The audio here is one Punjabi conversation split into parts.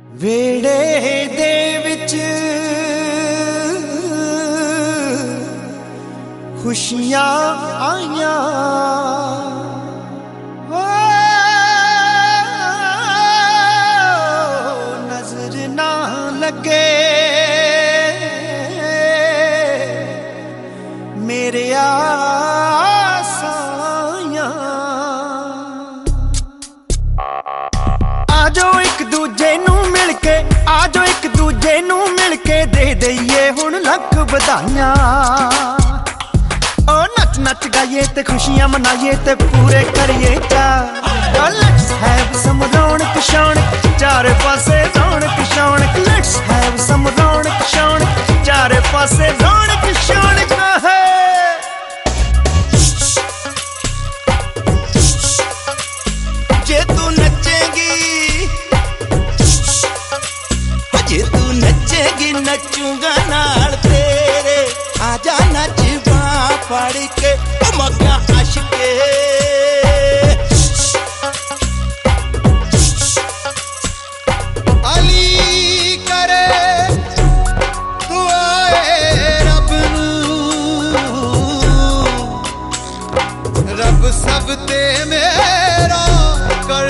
ਵੇੜੇ ਦੇ ਵਿੱਚ ਖੁਸ਼ੀਆਂ ਆਈਆਂ ਨਜ਼ਰ ਨਾ ਲੱਗੇ ਮੇਰੇ ਆਸਾਂ ਆਜੋ ਇੱਕ ਦੂਜੇ ਨੂੰ ਮਿਲ ਕੇ ਆਜੋ ਇੱਕ ਦੂਜੇ ਨੂੰ ਮਿਲ ਕੇ ਦੇ ਦਈਏ ਹੁਣ ਲੱਖ ਵਧਾਈਆਂ ਓ ਨੱਚ ਨੱਚ ਗਾਈਏ ਤੇ ਖੁਸ਼ੀਆਂ ਮਨਾਈਏ ਤੇ ਪੂਰੇ ਕਰੀਏ ਚਾਅ ਲੈਟਸ ਹੈਵ ਸਮ ਰੌਣਕ ਸ਼ੌਣਕ ਚਾਰੇ ਪਾਸੇ ਰੌਣਕ ਸ਼ੌਣਕ ਲੈਟਸ ਹੈਵ ਸਮ ਰੌਣਕ ਸ਼ੌਣਕ ਚਾਰੇ ਪਾਸੇ ਰੌਣਕ ਸ਼ੌਣਕ ਹੈ ਜੇ ਤੂੰ ਨੱਚੇਗੀ ਜੇ ਤੂੰ ਨੱਚੇਗੀ ਨੱਚੂਗਾ ਨਾਲ ਤੇਰੇ ਆਜਾ ਨੱਚ ਬਾਂਹ ਫੜ ਕੇ ਓ ਮੱਗਾ ਆਸ਼ਕੇ ਅਲੀ ਕਰੇ ਦੁਆਏ ਰੱਬ ਨੂੰ ਰੱਬ ਸਭ ਤੇ ਮੇਰਾ ਕਰ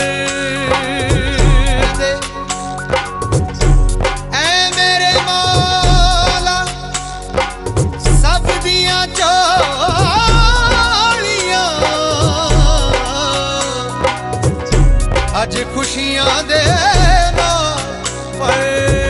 ਦੇ ਐ ਮੇਰੇ ਮੌਲਾ ਸਭ ਦੀਆਂ ਝੋਲੀਆਂ ਅੱਜ ਖੁਸ਼ੀਆਂ ਦੇ ਨਾਲ ਭਰ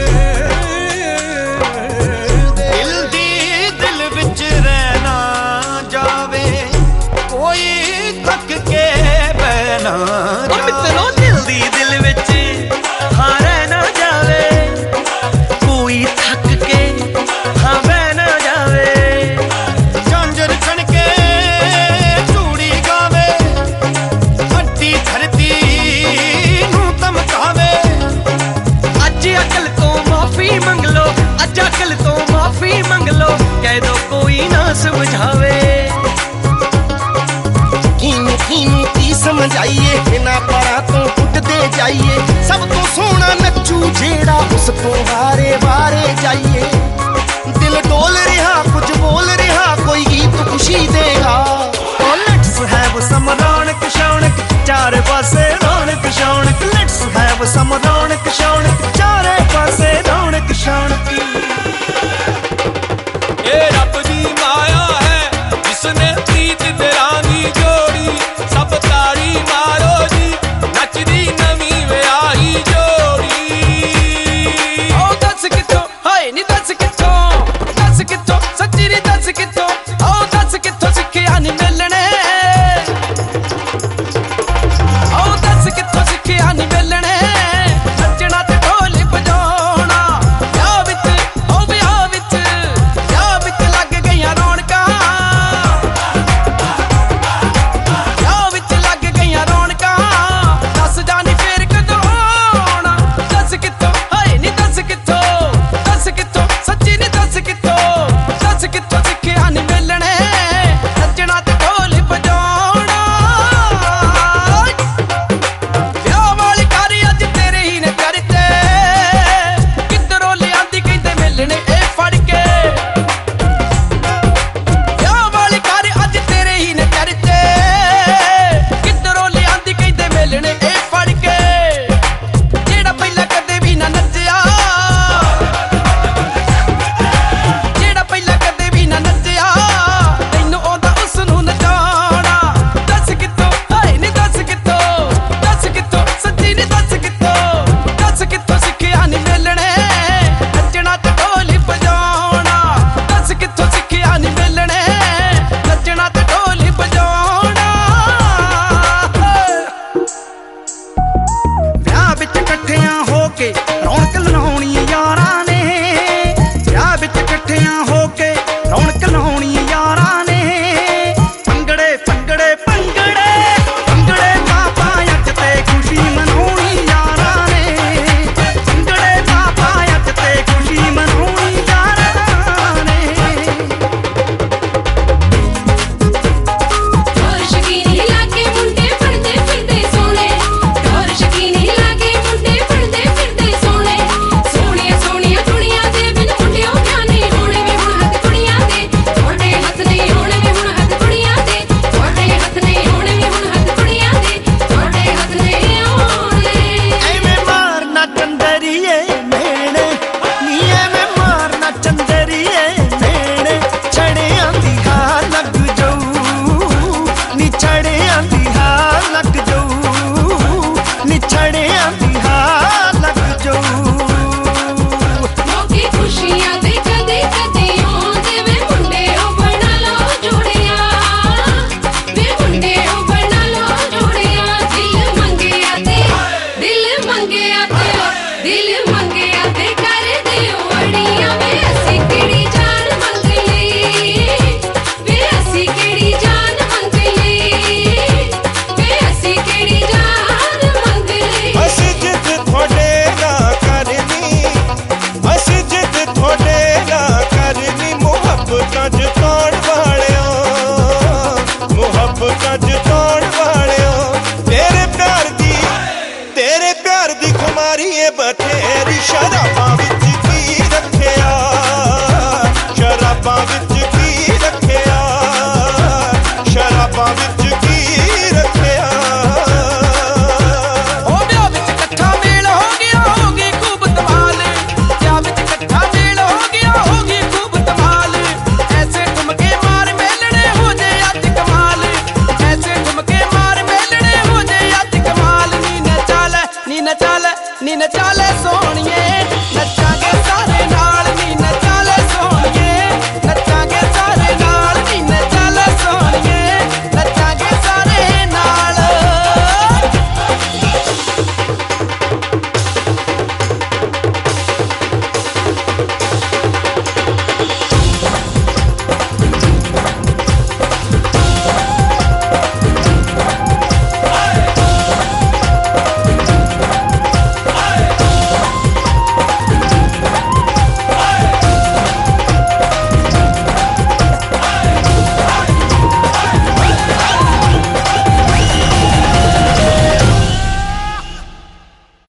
ਦੇ ਦਿਲ ਦੀ ਦਿਲ ਵਿੱਚ ਰਹਿਣਾ ਜਾਵੇ ਕੋਈ ਥੱਕ ਕੇ ਬਹਿਣਾ ਮਿੱਤਰੋ ਦਿਲ ਦੀ ਦਿਲ ਵਿੱਚ ਹਾਂ ਰਹਿਣਾ ਜਾਵੇ ਕੋਈ ਥੱਕ ਕੇ ਹਾਂ ਬਹਿ ਨਾ ਜਾਵੇ ਝਾਂਜਰ ਛਣਕੇ ਚੂੜੀ ਗਾਵੇ ਹੱਡੀ ਧਰਤੀ ਨੂੰ ਧਮਕਾਵੇ ਅੱਜ ਅਕਲ ਤੋਂ ਮਾਫੀ ਮੰਗ ਲੋ ਅੱਜ ਅਕਲ ਤੋਂ ਮਾਫੀ ਮੰਗ ਲੋ ਕਹਿ ਦੋ ਕੋਈ ਨਾ ਸਮਝਾਵੇ ਕਿਨੂੰ ਕਿਨੂੰ ਕੀ ਸਮਝਾਈਏ ਬਿਨਾ ਪਰਾਂ ਤੋਂ ਉੱਡਦੇ ਜਾਈਏ ਸਭ ਤੋਂ ਸੋਹਣਾ ਨੱਚੂ ਜਿਹੜਾ ਉਸ ਤੋਂ ਵਾਰੇ ਵਾਰੇ ਜਾਈਏ ਦਿਲ ਡੋਲ ਰਿਹਾ ਕੁਝ ਬੋਲ ਰਿਹਾ ਕੋਈ ਗੀਤ ਖੁਸ਼ੀ ਦੇਗਾ ਓ ਲੈਟਸ ਹੈਵ ਸਮ ਰੌਣਕ ਸ਼ੌਣਕ ਚਾਰੇ ਪਾਸੇ ਰੌਣਕ ਸ਼ੌਣਕ ਲੈਟਸ ਹੈਵ ਸਮ ਰੌਣਕ ਸ਼ੌਣਕ ਚਾਰੇ ਪਾਸੇ ਰੌਣਕ ਸ਼ੌਣਕ ਇਹ ਰੱਬ ਦੀ ਮਾਇਆ ਹੈ ਜਿਸਨੇ ਪ੍ਰੀਤ ਦਿਲਾਂ ਦੀ ਜੋੜੀ ਸਭ ਤਾੜੀ ਮਾਰੋ ਜੀ ਨੱਚਦੀ ਨਵੀਂ ਵਿਆਹੀ ਜੋੜੀ ਓ ਦੱਸ ਕਿੱਥੋਂ ਹਾਏ ਨੀ ਦੱਸ ਕਿੱਥੋਂ ਸੱਚੀ ਨੀ ਦੱਸ ਕਿੱਥੋਂ ਓ ਦੱਸ ਕਿੱਥੋਂ ਸਿੱਖਿਆ ਨੀ ਮਿਲਣੇ ਓ ਦੱਸ ਕਿੱਥੋਂ ਸਿੱਖਿਆ ਨੀ ਮਿਲਣੇ ਨੱਚਣਾ ਤੇ ਢੋਲ यारी बथेरी शराबां विच की रखिया शराबां विच की रखिया शराबां विच की रखिया ओ ब्याह विच इकट्ठा मेल हो गया होगी खूब धमाल ब्याह विच इकट्ठा मेल हो गया होगी खूब धमाल ऐसे ठुमके मार मेलने हो जे अज कमाल ऐसे ठुमके मार मेलने हो जे अज कमाल नी न चाले नी न चाले नी न चाले सोहणिए